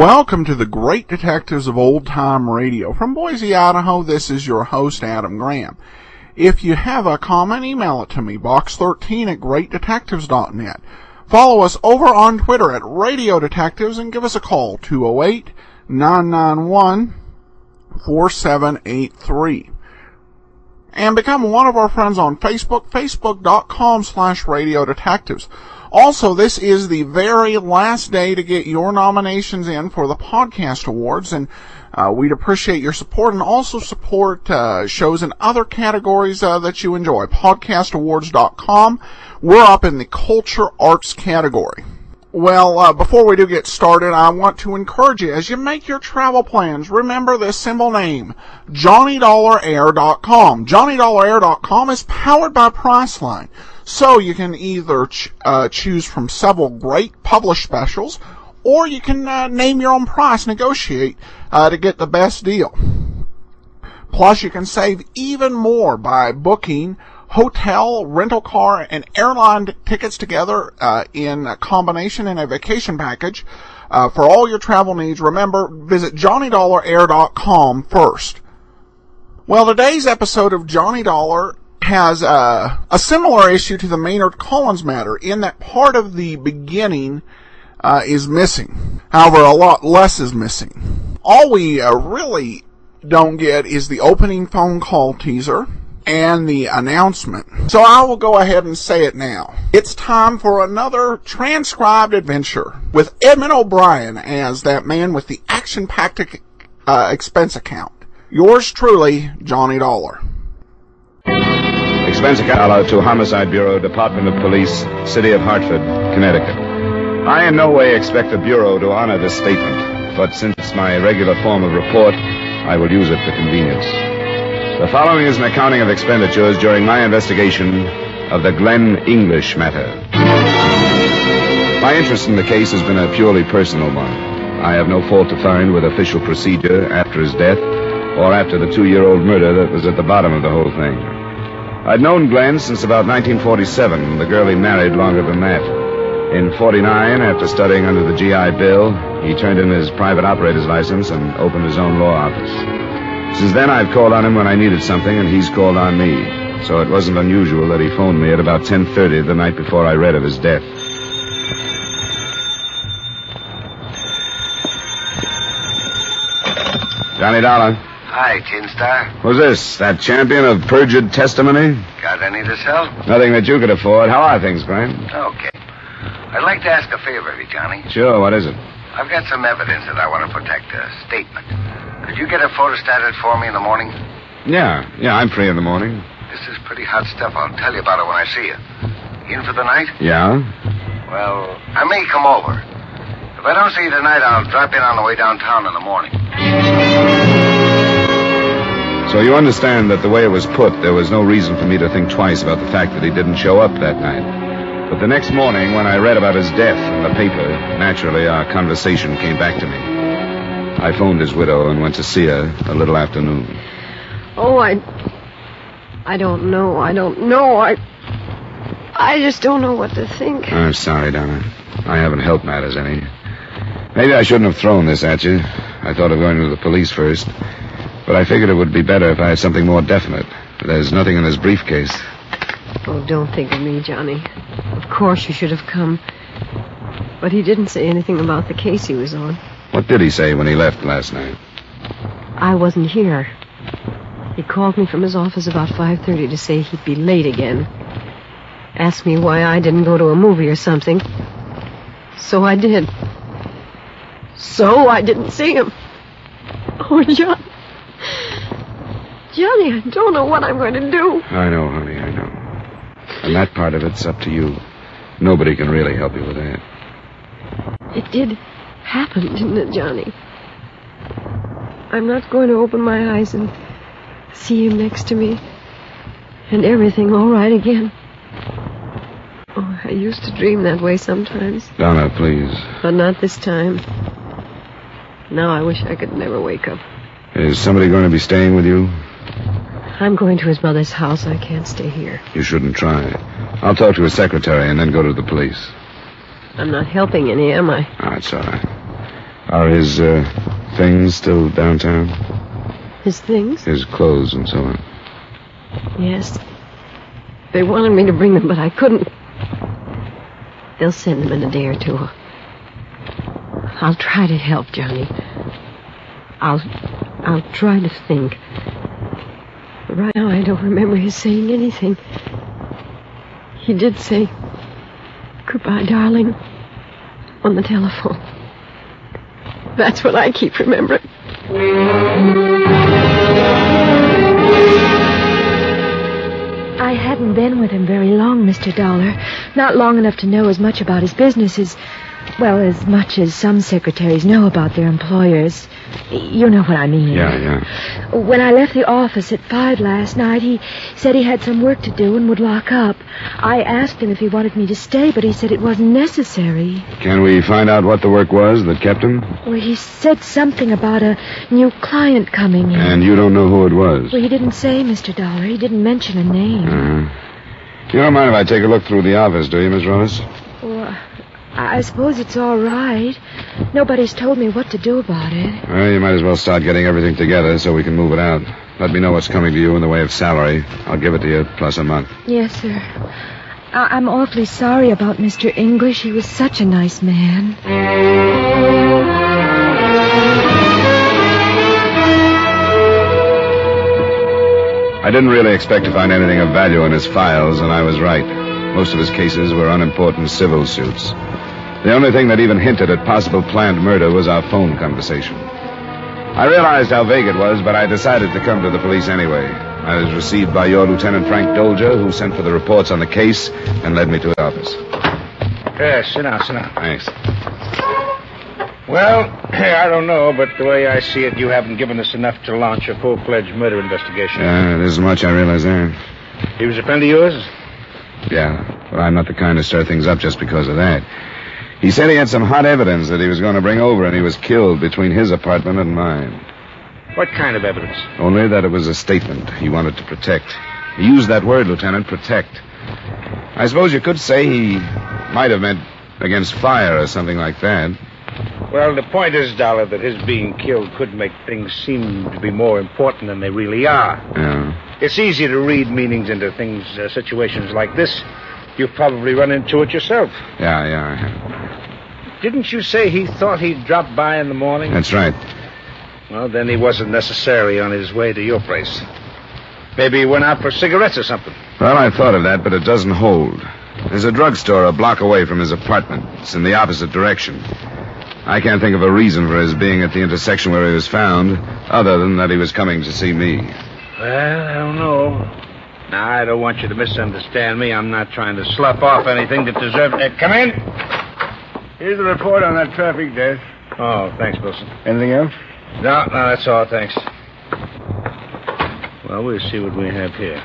Welcome to the Great Detectives of Old Time Radio. From Boise, Idaho, this is your host, Adam Graham. If you have a comment, email it to me, box13@greatdetectives.net. Follow us over on Twitter at Radio Detectives and give us a call, 208-991-4783. And become one of our friends on Facebook, facebook.com/Radio Detectives. Also, this is the very last day to get your nominations in for the podcast awards, and we'd appreciate your support, and also support shows in other categories that you enjoy. Podcastawards.com. We're up in the culture arts category. Well, before we do get started, I want to encourage you, as you make your travel plans, remember this simple name, JohnnyDollarAir.com. JohnnyDollarAir.com is powered by Priceline, so you can either choose from several great published specials, or you can name your own price, negotiate to get the best deal. Plus, you can save even more by booking hotel, rental car, and airline tickets together in a combination in a vacation package for all your travel needs. Remember, visit JohnnyDollarAir.com first. Well, today's episode of Johnny Dollar has a similar issue to the Maynard Collins matter in that part of the beginning is missing. However, a lot less is missing. All we really don't get is the opening phone call teaser and the announcement. So I will go ahead and say it now. It's time for another transcribed adventure with Edmund O'Brien as that man with the action-packed expense account. Yours truly, Johnny Dollar. Expense account to Homicide Bureau, Department of Police, City of Hartford, Connecticut. I in no way expect the Bureau to honor this statement, but since it's my regular form of report, I will use it for convenience. The following is an accounting of expenditures during my investigation of the Glenn English matter. My interest in the case has been a purely personal one. I have no fault to find with official procedure after his death or after the 2-year-old murder that was at the bottom of the whole thing. I'd known Glenn since about 1947, the girl he married longer than that. In 49, after studying under the GI Bill, he turned in his private operator's license and opened his own law office. Since then, I've called on him when I needed something, and he's called on me. So it wasn't unusual that he phoned me at about 10:30 the night before I read of his death. Johnny Dollar. Hi, Tin Star. Who's this? That champion of perjured testimony? Got any to sell? Nothing that you could afford. How are things, Glenn? Okay. I'd like to ask a favor of you, Johnny. Sure, what is it? I've got some evidence that I want to protect, a statement. Could you get it photostated for me in the morning? Yeah, I'm free in the morning. This is pretty hot stuff. I'll tell you about it when I see you. In for the night? Yeah? Well, I may come over. If I don't see you tonight, I'll drop in on the way downtown in the morning. So you understand that the way it was put, there was no reason for me to think twice about the fact that he didn't show up that night. But the next morning, when I read about his death in the paper, naturally our conversation came back to me. I phoned his widow and went to see her a little after noon. Oh, I don't know. I just don't know what to think. I'm sorry, Donna. I haven't helped matters any. Maybe I shouldn't have thrown this at you. I thought of going to the police first. But I figured it would be better if I had something more definite. There's nothing in his briefcase. Oh, don't think of me, Johnny. Of course you should have come. But he didn't say anything about the case he was on. What did he say when he left last night? I wasn't here. He called me from his office about 5:30 to say he'd be late again. Asked me why I didn't go to a movie or something. So I did. So I didn't see him. Oh, Johnny, I don't know what I'm going to do. I know, honey, I know. And that part of it's up to you. Nobody can really help you with that. It did happen, didn't it, Johnny? I'm not going to open my eyes and see him next to me and everything all right again. Oh, I used to dream that way sometimes. Donna, please. But not this time. Now I wish I could never wake up. Is somebody going to be staying with you? I'm going to his mother's house. I can't stay here. You shouldn't try. I'll talk to his secretary and then go to the police. I'm not helping any, am I? Oh, it's all right. Are his things still downtown? His things? His clothes and so on. Yes. They wanted me to bring them, but I couldn't. They'll send them in a day or two. I'll try to help, Johnny. I'll try to think. But right now, I don't remember his saying anything. He did say, "Goodbye, darling," on the telephone. That's what I keep remembering. I hadn't been with him very long, Mr. Dollar. Not long enough to know as much about his business as much as some secretaries know about their employers. You know what I mean. Yeah. When I left the office at 5 last night, he said he had some work to do and would lock up. I asked him if he wanted me to stay, but he said it wasn't necessary. Can we find out what the work was that kept him? Well, he said something about a new client coming in. And you don't know who it was? Well, he didn't say, Mr. Dollar. He didn't mention a name. You don't mind if I take a look through the office, do you, Miss Rose? Well, I suppose it's all right. Nobody's told me what to do about it. Well, you might as well start getting everything together so we can move it out. Let me know what's coming to you in the way of salary. I'll give it to you plus a month. Yes, sir. I'm awfully sorry about Mr. English. He was such a nice man. I didn't really expect to find anything of value in his files, and I was right. Most of his cases were unimportant civil suits. The only thing that even hinted at possible planned murder was our phone conversation. I realized how vague it was, but I decided to come to the police anyway. I was received by your Lieutenant Frank Dolger, who sent for the reports on the case and led me to his office. Yes, sit down. Thanks. Well, I don't know, but the way I see it, you haven't given us enough to launch a full-fledged murder investigation. Yeah, it isn't much, I realize that. He was a friend of yours? Yeah, but I'm not the kind to stir things up just because of that. He said he had some hot evidence that he was going to bring over, and he was killed between his apartment and mine. What kind of evidence? Only that it was a statement he wanted to protect. He used that word, Lieutenant, protect. I suppose you could say he might have meant against fire or something like that. Well, the point is, Dollar, that his being killed could make things seem to be more important than they really are. Yeah. It's easy to read meanings into things, situations like this. You've probably run into it yourself. Yeah, I have. Didn't you say he thought he'd drop by in the morning? That's right. Well, then he wasn't necessarily on his way to your place. Maybe he went out for cigarettes or something. Well, I thought of that, but it doesn't hold. There's a drugstore a block away from his apartment. It's in the opposite direction. I can't think of a reason for his being at the intersection where he was found, other than that he was coming to see me. Well, I don't know. Now, I don't want you to misunderstand me. I'm not trying to slough off anything that deserves... come in. Here's the report on that traffic death. Oh, thanks, Wilson. Anything else? No, that's all, thanks. Well, we'll see what we have here.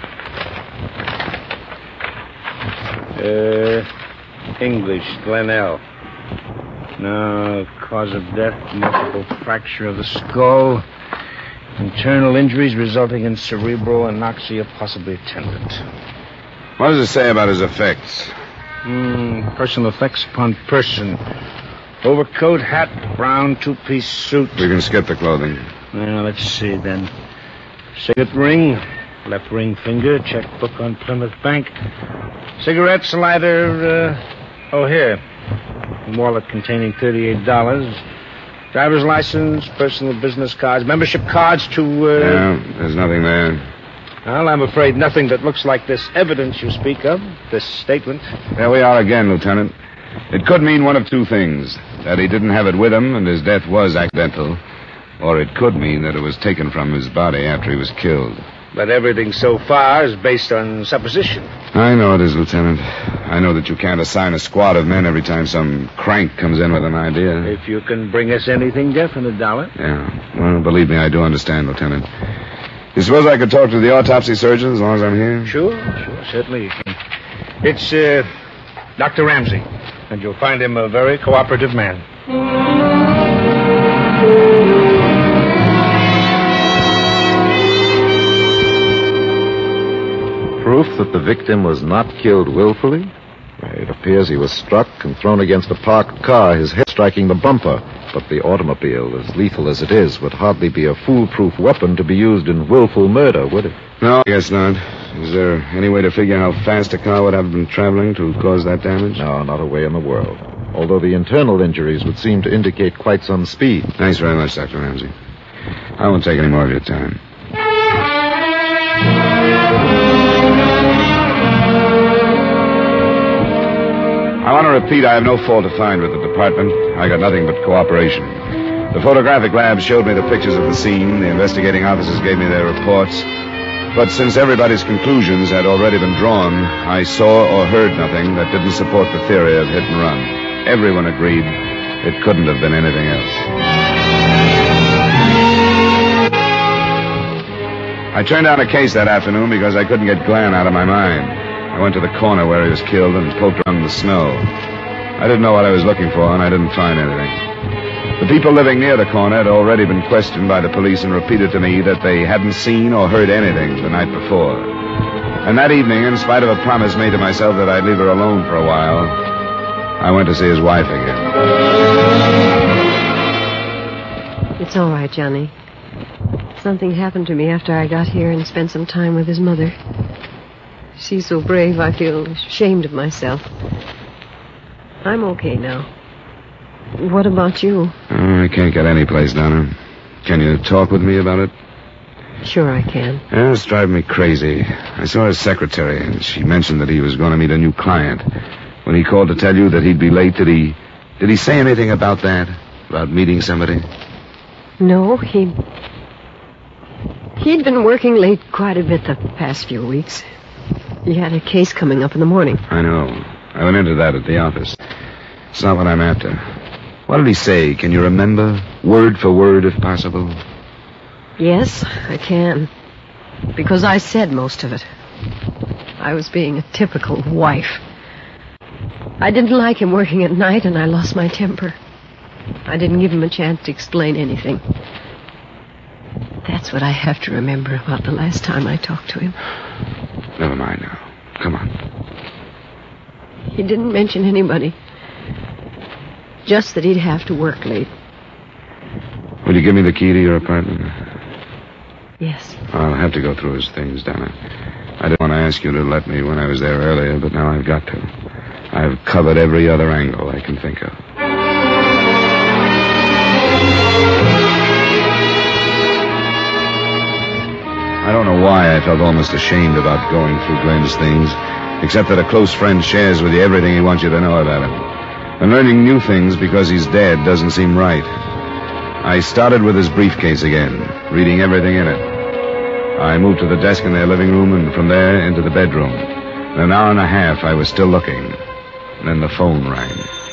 English, Glenell. No, cause of death, multiple fracture of the skull. Internal injuries resulting in cerebral anoxia, possibly attendant. What does it say about his effects? Personal effects upon person. Overcoat, hat, brown, two-piece suit. We can skip the clothing. Well, let's see, then. Signet ring, left ring finger, checkbook on Plymouth Bank. Cigarettes, lighter, here. Wallet containing $38. Driver's license, personal business cards, membership cards to, Yeah, there's nothing there. Well, I'm afraid nothing that looks like this evidence you speak of, this statement. There we are again, Lieutenant. It could mean one of two things. That he didn't have it with him and his death was accidental. Or it could mean that it was taken from his body after he was killed. But everything so far is based on supposition. I know it is, Lieutenant. I know that you can't assign a squad of men every time some crank comes in with an idea. If you can bring us anything definite, Dollar. Yeah. Well, believe me, I do understand, Lieutenant. You suppose I could talk to the autopsy surgeon as long as I'm here? Sure, certainly you can. It's, Dr. Ramsey, and you'll find him a very cooperative man. Proof that the victim was not killed willfully? It appears he was struck and thrown against a parked car, his head striking the bumper. But the automobile, as lethal as it is, would hardly be a foolproof weapon to be used in willful murder, would it? No, I guess not. Is there any way to figure how fast a car would have been traveling to cause that damage? No, not a way in the world. Although the internal injuries would seem to indicate quite some speed. Thanks very much, Dr. Ramsey. I won't take any more of your time. I want to repeat, I have no fault to find with the department. I got nothing but cooperation. The photographic lab showed me the pictures of the scene. The investigating officers gave me their reports. But since everybody's conclusions had already been drawn, I saw or heard nothing that didn't support the theory of hit and run. Everyone agreed it couldn't have been anything else. I turned down a case that afternoon because I couldn't get Glenn out of my mind. I went to the corner where he was killed and poked around in the snow. I didn't know what I was looking for, and I didn't find anything. The people living near the corner had already been questioned by the police and repeated to me that they hadn't seen or heard anything the night before. And that evening, in spite of a promise made to myself that I'd leave her alone for a while, I went to see his wife again. It's all right, Johnny. Something happened to me after I got here and spent some time with his mother. She's so brave, I feel ashamed of myself. I'm okay now. What about you? Oh, I can't get any place, Donna. Can you talk with me about it? Sure I can. Yeah, it's driving me crazy. I saw his secretary, and she mentioned that he was going to meet a new client. When he called to tell you that he'd be late, did he say anything about that? About meeting somebody? No, he'd been working late quite a bit the past few weeks. He had a case coming up in the morning. I know. I went into that at the office. It's not what I'm after. What did he say? Can you remember? Word for word, if possible. Yes, I can. Because I said most of it. I was being a typical wife. I didn't like him working at night, and I lost my temper. I didn't give him a chance to explain anything. That's what I have to remember about the last time I talked to him. Never mind now. Come on. He didn't mention anybody. Just that he'd have to work late. Will you give me the key to your apartment? Yes. I'll have to go through his things, Donna. I didn't want to ask you to let me when I was there earlier, but now I've got to. I've covered every other angle I can think of. I don't know why I felt almost ashamed about going through Glenn's things, except that a close friend shares with you everything he wants you to know about him. And learning new things because he's dead doesn't seem right. I started with his briefcase again, reading everything in it. I moved to the desk in their living room, and from there into the bedroom. In an hour and a half, I was still looking. And then the phone rang.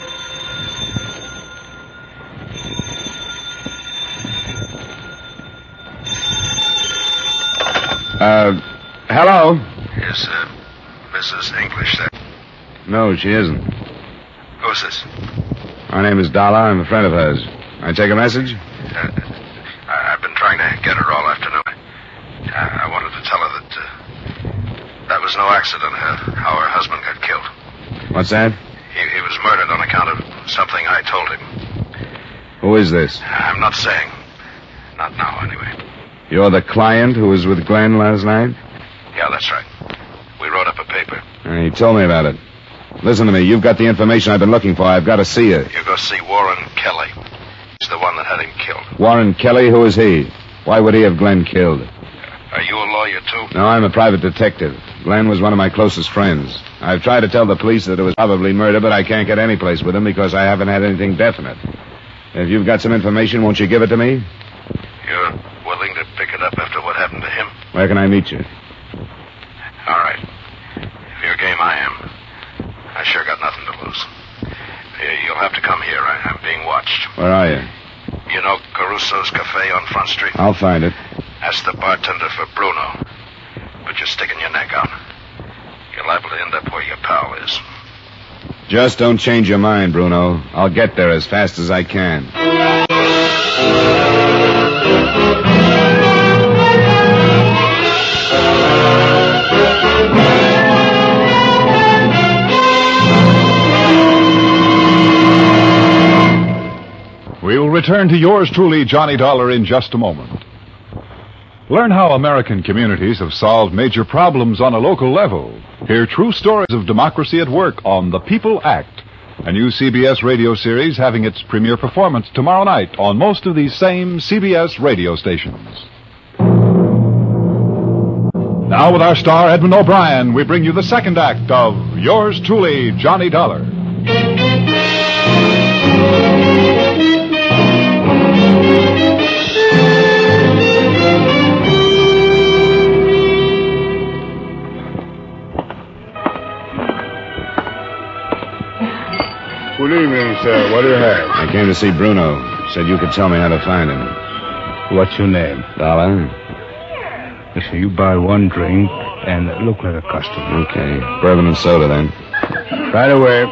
Hello? Is Mrs. English there? No, she isn't. Who's this? My name is Dalla. I'm a friend of hers. I take a message? I've been trying to get her all afternoon. I wanted to tell her that that was no accident, how her husband got killed. What's that? He was murdered on account of something I told him. Who is this? I'm not saying. Not now, anyway. You're the client who was with Glenn last night? Yeah, that's right. We wrote up a paper. He told me about it. Listen to me. You've got the information I've been looking for. I've got to see you. You go see Warren Kelly. He's the one that had him killed. Warren Kelly? Who is he? Why would he have Glenn killed? Are you a lawyer, too? No, I'm a private detective. Glenn was one of my closest friends. I've tried to tell the police that it was probably murder, but I can't get any place with him because I haven't had anything definite. If you've got some information, won't you give it to me? You're willing to pick it up after what happened to him? Where can I meet you? All right. If you're game, I am. I sure got nothing to lose. You'll have to come here. I'm being watched. Where are you? You know Caruso's Cafe on Front Street? I'll find it. Ask the bartender for Bruno. But you're sticking your neck out. You're liable to end up where your pal is. Just don't change your mind, Bruno. I'll get there as fast as I can. We'll return to yours truly, Johnny Dollar, in just a moment. Learn how American communities have solved major problems on a local level. Hear true stories of democracy at work on The People Act, a new CBS radio series having its premiere performance tomorrow night on most of these same CBS radio stations. Now with our star, Edmund O'Brien, we bring you the second act of Yours Truly, Johnny Dollar. Good evening, sir. What do you have? I came to see Bruno. Said you could tell me how to find him. What's your name? Dollar? Listen, you buy one drink and look like a customer. Okay. Bourbon and soda, then. Right away.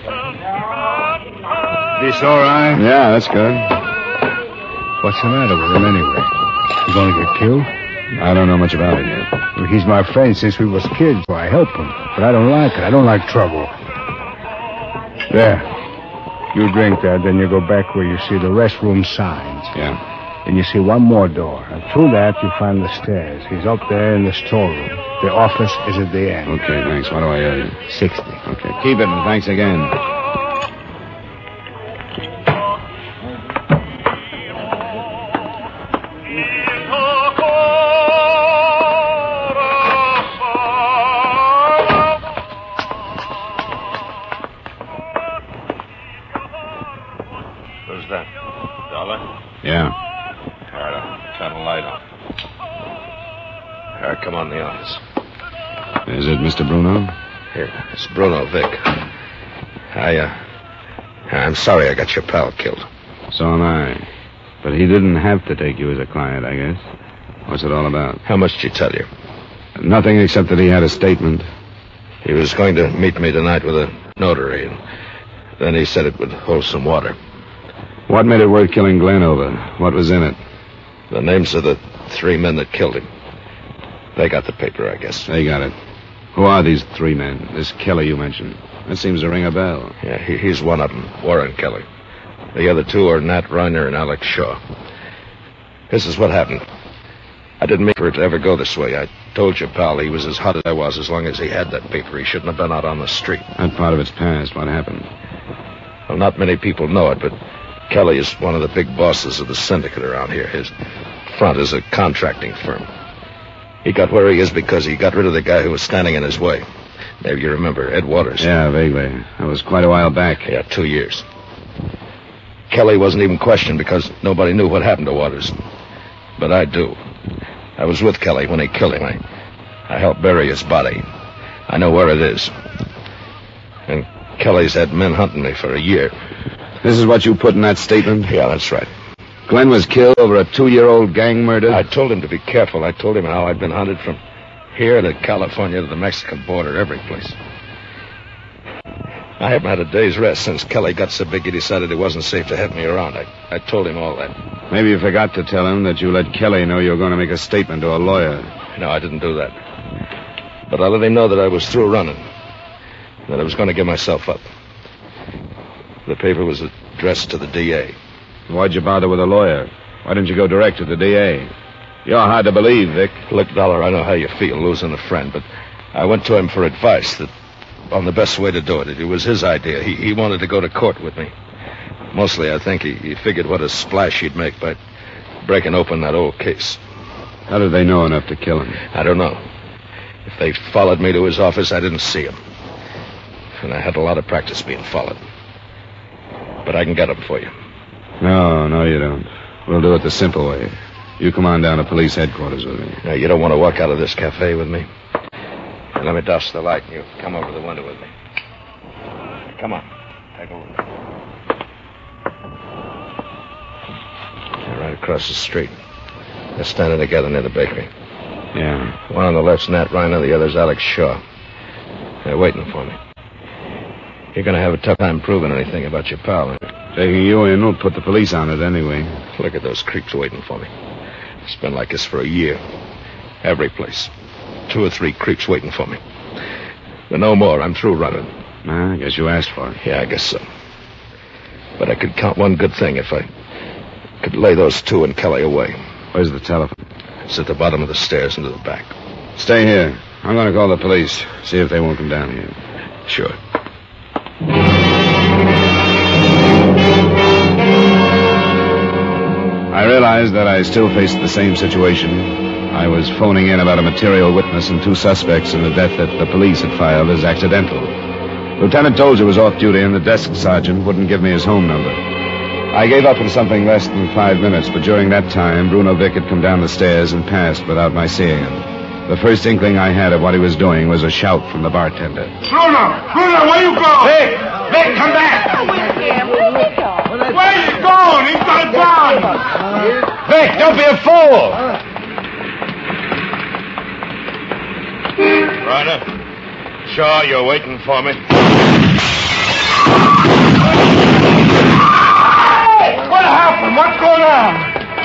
This all right? Yeah, that's good. What's the matter with him anyway? He's going to get killed? I don't know much about it yet. Well, he's my friend since we was kids, so I help him. But I don't like it. I don't like trouble. There. You drink that, then you go back where you see the restroom signs. Yeah. Then you see one more door. And through that, you find the stairs. He's up there in the storeroom. The office is at the end. Okay, thanks. What do I owe you? 60. Okay, keep it, and thanks again. Who's that? Dollar? Yeah. All right, I'll turn the light on. All right, come on in the office. Is it Mr. Bruno? Here, it's Bruno Vic. I'm sorry I got your pal killed. So am I. But he didn't have to take you as a client, I guess. What's it all about? How much did he tell you? Nothing except that he had a statement. He was going to meet me tonight with a notary, and then he said it would hold some water. What made it worth killing Glenn over? What was in it? The names of the 3 men that killed him. They got the paper, I guess. They got it. Who are these 3 men? This Kelly you mentioned. That seems to ring a bell. Yeah, he's one of them, Warren Kelly. The other 2 are Nat Reiner and Alex Shaw. This is what happened. I didn't mean for it to ever go this way. I told you, pal, he was as hot as I was as long as he had that paper. He shouldn't have been out on the street. That part of it's past. What happened? Well, not many people know it, but Kelly is one of the big bosses of the syndicate around here. His front is a contracting firm. He got where he is because he got rid of the guy who was standing in his way. Maybe you remember Ed Waters. Yeah, vaguely. That was quite a while back. Yeah, 2 years. Kelly wasn't even questioned because nobody knew what happened to Waters. But I do. I was with Kelly when he killed him. I helped bury his body. I know where it is. And Kelly's had men hunting me for a year. This is what you put in that statement? Yeah, that's right. Glenn was killed over a 2-year-old gang murder? I told him to be careful. I told him how I'd been hunted from here to California to the Mexican border, every place. I haven't had a day's rest since Kelly got so big he decided it wasn't safe to have me around. I told him all that. Maybe you forgot to tell him that you let Kelly know you were going to make a statement to a lawyer. No, I didn't do that. But I let him know that I was through running. That I was going to give myself up. The paper was addressed to the DA. Why'd you bother with a lawyer? Why didn't you go direct to the DA? You're hard to believe, Vic. Look, Dollar, I know how you feel losing a friend, but I went to him for advice on the best way to do it. It was his idea. He wanted to go to court with me. Mostly, I think he figured what a splash he'd make by breaking open that old case. How did they know enough to kill him? I don't know. If they followed me to his office, I didn't see him. And I had a lot of practice being followed. But I can get him for you. No, you don't. We'll do it the simple way. You come on down to police headquarters with me. Now, you don't want to walk out of this cafe with me? Now, let me douse the light and you come over the window with me. Come on. Take a look. They're right across the street. They're standing together near the bakery. Yeah. One on the left's Nat Reiner, the other's Alex Shaw. They're waiting for me. You're going to have a tough time proving anything about your pal. Taking you in will put the police on it anyway. Look at those creeps waiting for me. It's been like this for a year. Every place. 2 or 3 creeps waiting for me. But no more. I'm through running. I guess you asked for it. Yeah, I guess so. But I could count one good thing if I I'd lay those two and Kelly away. Where's the telephone? It's at the bottom of the stairs into the back. Stay here. I'm going to call the police. See if they won't come down here. Sure. I realized that I still faced the same situation. I was phoning in about a material witness and two suspects in the death that the police had filed as accidental. Lieutenant Tolger was off duty and the desk sergeant wouldn't give me his home number. I gave up in something less than 5 minutes, but during that time, Bruno Vick had come down the stairs and passed without my seeing him. The first inkling I had of what he was doing was a shout from the bartender. Bruno, where you going? Vic, come back! Where you going? He's got a gun. Vic, don't be a fool! Ryder, sure you're waiting for me. What happened? What's going on?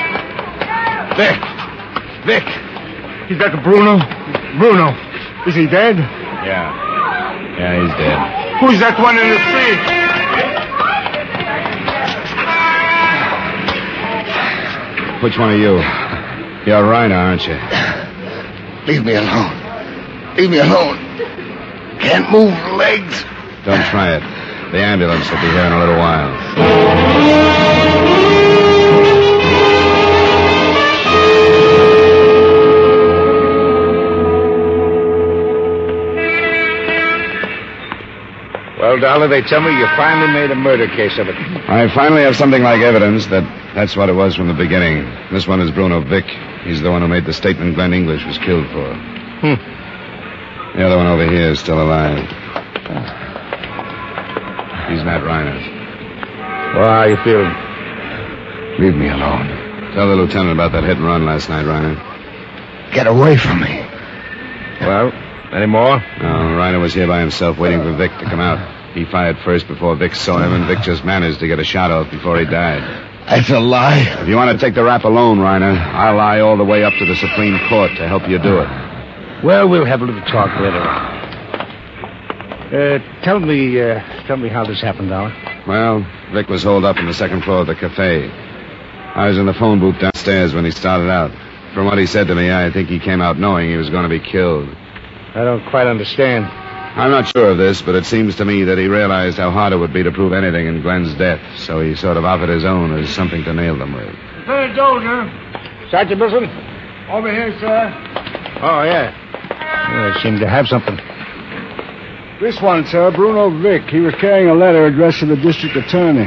Vic! He's back to Bruno. Bruno, is he dead? Yeah, he's dead. Who's that one in the street? Which one are you? You're Reiner, aren't you? Leave me alone. Leave me alone. Can't move legs. Don't try it. The ambulance will be here in a little while. Well, Dollar, they tell me you finally made a murder case of it. I finally have something like evidence that's what it was from the beginning. This one is Bruno Vick. He's the one who made the statement Glenn English was killed for. The other one over here is still alive. He's Matt Reiner. Well, how you feeling? Leave me alone. Tell the lieutenant about that hit and run last night, Reiner. Get away from me. Well, any more? No, Reiner was here by himself waiting for Vic to come out. He fired first before Vic saw him, and Vic just managed to get a shot off before he died. That's a lie. If you want to take the rap alone, Reiner, I'll lie all the way up to the Supreme Court to help you do it. Well, we'll have a little talk later on. Tell me how this happened, Dollar. Well, Vic was holed up on the second floor of the cafe. I was in the phone booth downstairs when he started out. From what he said to me, I think he came out knowing he was going to be killed. I don't quite understand. I'm not sure of this, but it seems to me that he realized how hard it would be to prove anything in Glenn's death, so he sort of offered his own as something to nail them with. Lieutenant Tolger. Sergeant Wilson? Over here, sir. Oh, yeah. Well, they seem to have something. This one, sir, Bruno Vick. He was carrying a letter addressed to the district attorney.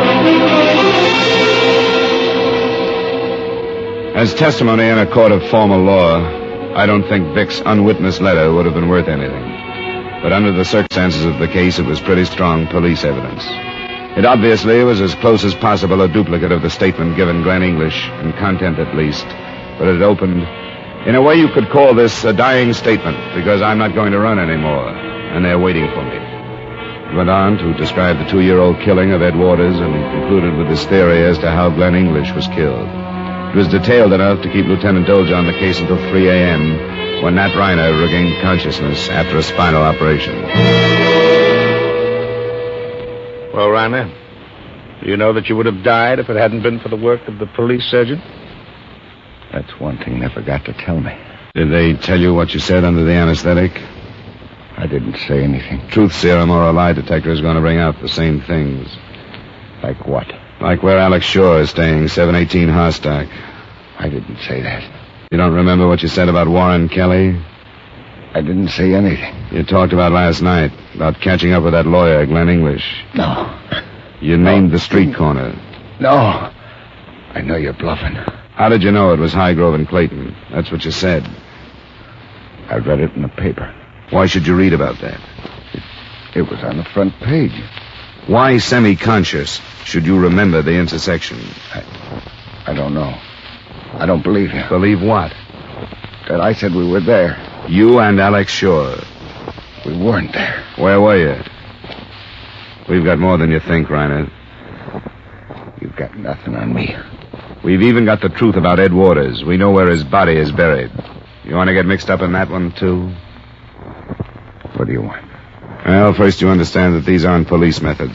As testimony in a court of formal law, I don't think Vic's unwitnessed letter would have been worth anything. But under the circumstances of the case, it was pretty strong police evidence. It obviously was as close as possible a duplicate of the statement given Glenn English, in content at least. But it opened... In a way, you could call this a dying statement, because I'm not going to run anymore, and they're waiting for me. He went on to describe the 2-year-old killing of Ed Waters, and concluded with his theory as to how Glenn English was killed. It was detailed enough to keep Lieutenant Tolger on the case until 3 a.m., when Nat Reiner regained consciousness after a spinal operation. Well, Reiner, do you know that you would have died if it hadn't been for the work of the police surgeon? That's one thing they forgot to tell me. Did they tell you what you said under the anesthetic? I didn't say anything. Truth serum or a lie detector is going to bring out the same things. Like what? Like where Alex Shore is staying, 718 Harstock. I didn't say that. You don't remember what you said about Warren Kelly? I didn't say anything. You talked about last night, about catching up with that lawyer, Glenn English. No. You named the street corner. No. I know you're bluffing. How did you know it was Highgrove and Clayton? That's what you said. I read it in the paper. Why should you read about that? It was on the front page. Why, semi-conscious, should you remember the intersection? I don't know. I don't believe you. Believe what? That I said we were there. You and Alex Shore. We weren't there. Where were you? We've got more than you think, Reiner. You've got nothing on me. We've even got the truth about Ed Waters. We know where his body is buried. You want to get mixed up in that one, too? What do you want? Well, first you understand that these aren't police methods.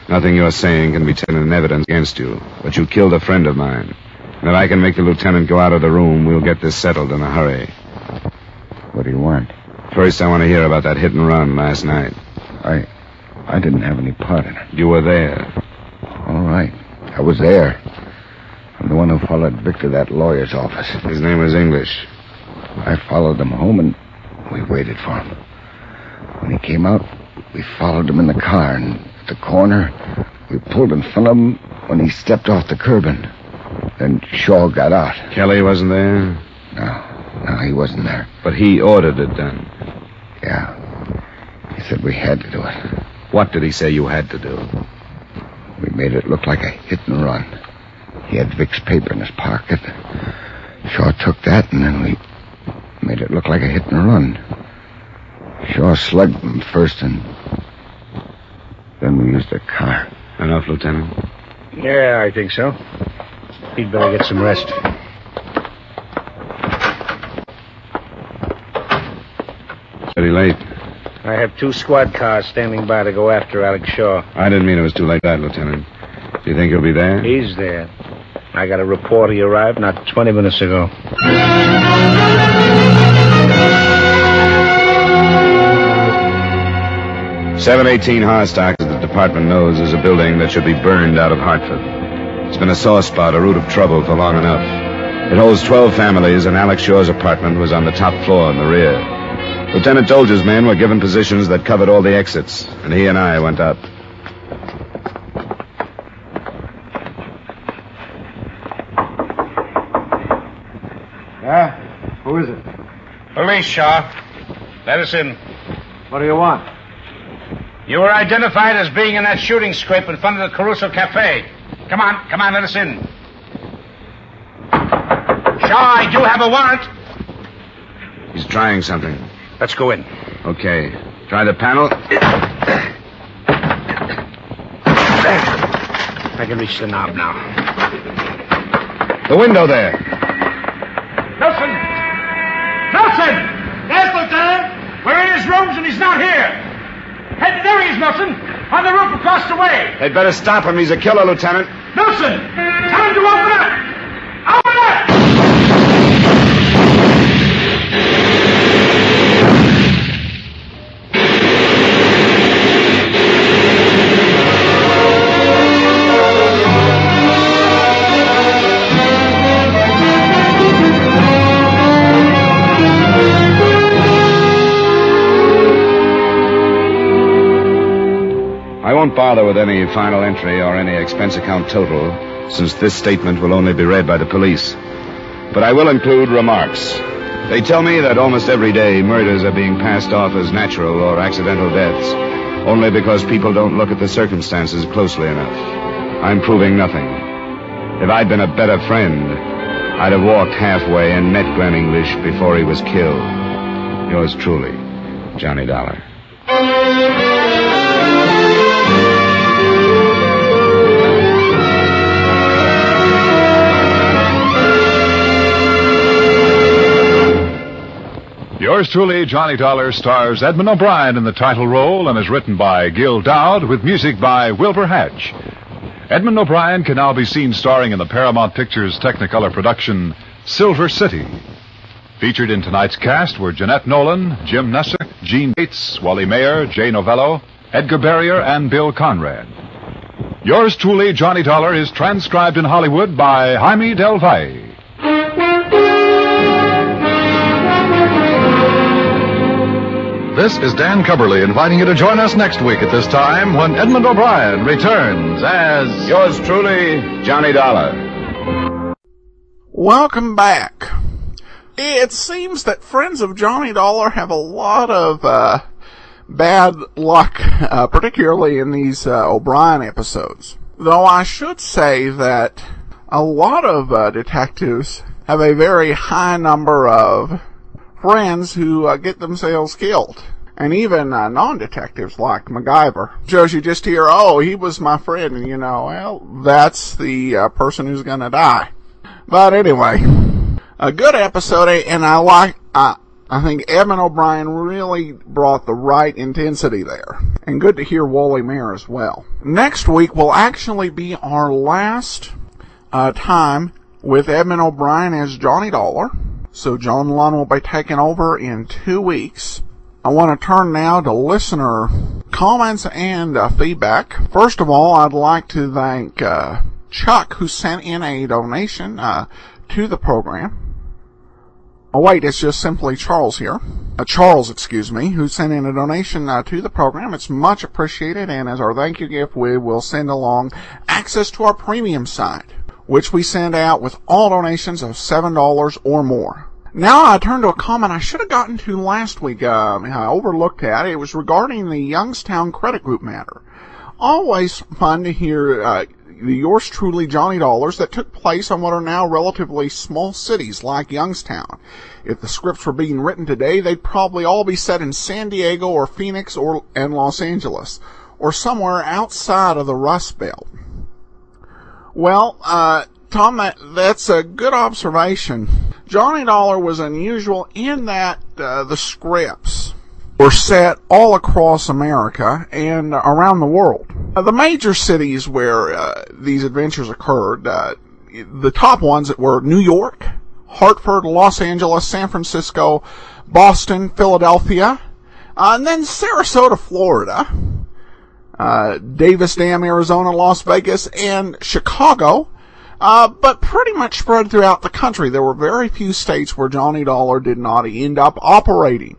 Nothing you're saying can be taken in evidence against you, but you killed a friend of mine. And if I can make the lieutenant go out of the room, we'll get this settled in a hurry. What do you want? First, I want to hear about that hit and run last night. I didn't have any part in it. You were there. All right. I was there. I'm the one who followed Vic to that lawyer's office. His name was English. I followed him home, and we waited for him. When he came out, we followed him in the car, and at the corner, we pulled in front of him when he stepped off the curbing. Then Shaw got out. Kelly wasn't there? No, he wasn't there. But he ordered it done. Yeah. He said we had to do it. What did he say you had to do? We made it look like a hit and run. He had Vic's paper in his pocket. Shaw took that, and then we made it look like a hit and run. Shaw slugged him first, and then we used the car. Enough, Lieutenant? Yeah, I think so. He'd better get some rest. Pretty late. I have 2 squad cars standing by to go after Alex Shaw. I didn't mean it was too late, Lieutenant. Do you think he'll be there? He's there. I got a report he arrived not 20 minutes ago. .718 Harstock, as the department knows, is a building that should be burned out of Hartford. It's been a sore spot, a root of trouble for long enough. It holds 12 families, and Alex Shaw's apartment was on the top floor in the rear. Lieutenant Dolger's men were given positions that covered all the exits, and he and I went up. Yeah? Who is it? Police, Shaw. Let us in. What do you want? You were identified as being in that shooting scrape in front of the Caruso Cafe. Come on, let us in. Shaw, I do have a warrant. He's trying something. Let's go in. Okay. Try the panel. I can reach the knob now. The window there. Nelson! Yes, Lieutenant! We're in his rooms and he's not here. There he is, Nelson. On the roof across the way. They'd better stop him. He's a killer, Lieutenant. Nelson! Tell him to open up! Open up! I won't bother with any final entry or any expense account total, since this statement will only be read by the police. But I will include remarks. They tell me that almost every day murders are being passed off as natural or accidental deaths, only because people don't look at the circumstances closely enough. I'm proving nothing. If I'd been a better friend, I'd have walked halfway and met Glenn English before he was killed. Yours truly, Johnny Dollar. Yours truly, Johnny Dollar, stars Edmund O'Brien in the title role and is written by Gil Dowd with music by Wilbur Hatch. Edmund O'Brien can now be seen starring in the Paramount Pictures Technicolor production Silver City. Featured in tonight's cast were Jeanette Nolan, Jim Nessick, Gene Bates, Wally Mayer, Jay Novello, Edgar Barrier, and Bill Conrad. Yours truly, Johnny Dollar, is transcribed in Hollywood by Jaime Del Valle. This is Dan Cubberly inviting you to join us next week at this time when Edmund O'Brien returns as... Yours truly, Johnny Dollar. Welcome back. It seems that friends of Johnny Dollar have a lot of bad luck, particularly in these O'Brien episodes. Though I should say that a lot of detectives have a very high number of friends who get themselves killed. And even non-detectives like MacGyver. Shows you just hear, oh, he was my friend, and well, that's the person who's gonna die. But anyway, a good episode, and I I think Edmund O'Brien really brought the right intensity there. And good to hear Wally Mayer as well. Next week will actually be our last time with Edmund O'Brien as Johnny Dollar. So John Lund will be taking over in 2 weeks. I want to turn now to listener comments and feedback. First of all, I'd like to thank Chuck, who sent in a donation to the program. Oh, wait, it's just simply Charles here. Charles, who sent in a donation to the program. It's much appreciated, and as our thank you gift, we will send along access to our premium site, which we send out with all donations of $7 or more. Now I turn to a comment I should have gotten to last week. I overlooked that. It was regarding the Youngstown Credit Group matter. Always fun to hear the yours truly Johnny Dollars that took place on what are now relatively small cities like Youngstown. If the scripts were being written today, they'd probably all be set in San Diego or Phoenix and Los Angeles, or somewhere outside of the Rust Belt. Well, Tom, that's a good observation. Johnny Dollar was unusual in that the scripts were set all across America and around the world. The major cities where these adventures occurred, the top ones that were New York, Hartford, Los Angeles, San Francisco, Boston, Philadelphia, and then Sarasota, Florida, Davis Dam, Arizona, Las Vegas, and Chicago. But pretty much spread throughout the country. There were very few states where Johnny Dollar did not end up operating.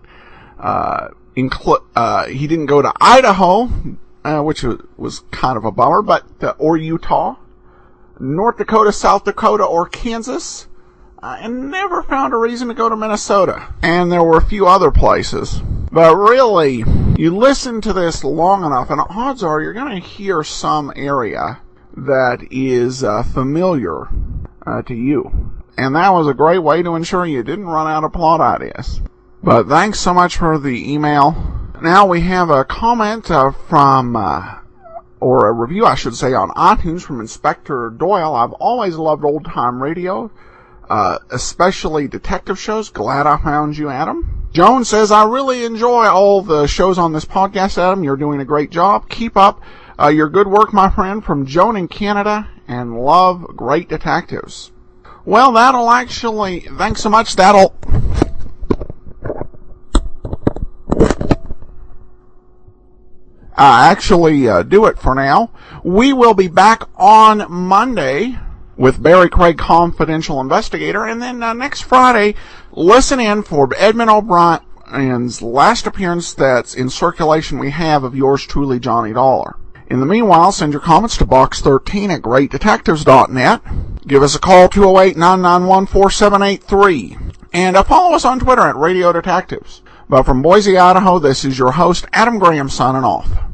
He didn't go to Idaho, which was kind of a bummer, or Utah, North Dakota, South Dakota, or Kansas, and never found a reason to go to Minnesota. And there were a few other places. But really, you listen to this long enough, and odds are you're going to hear some area that is familiar to you. And that was a great way to ensure you didn't run out of plot ideas. But thanks so much for the email. Now we have a comment from, or a review I should say, on iTunes from Inspector Doyle. I've always loved old-time radio, especially detective shows. Glad I found you, Adam. Joan says, I really enjoy all the shows on this podcast, Adam. You're doing a great job. Keep up your good work, my friend, from Joan in Canada, and love great detectives. Well, that'll actually, thanks so much, that'll do it for now. We will be back on Monday with Barry Craig, Confidential Investigator, and then next Friday, listen in for Edmund O'Brien's last appearance that's in circulation we have of yours truly, Johnny Dollar. In the meanwhile, send your comments to box13@greatdetectives.net. Give us a call, 208-991-4783. And follow us on Twitter @Radio Detectives. But from Boise, Idaho, this is your host, Adam Graham, signing off.